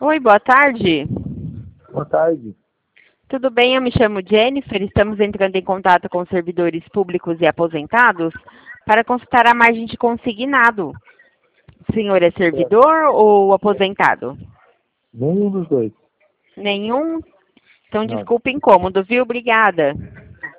Oi, boa tarde. Boa tarde. Tudo bem? Eu me chamo Jennifer. Estamos entrando em contato com servidores públicos e aposentados para consultar a margem de consignado. O senhor é servidor ou aposentado? Nenhum dos dois. Nenhum? Então, Não. desculpe o incômodo, viu? Obrigada.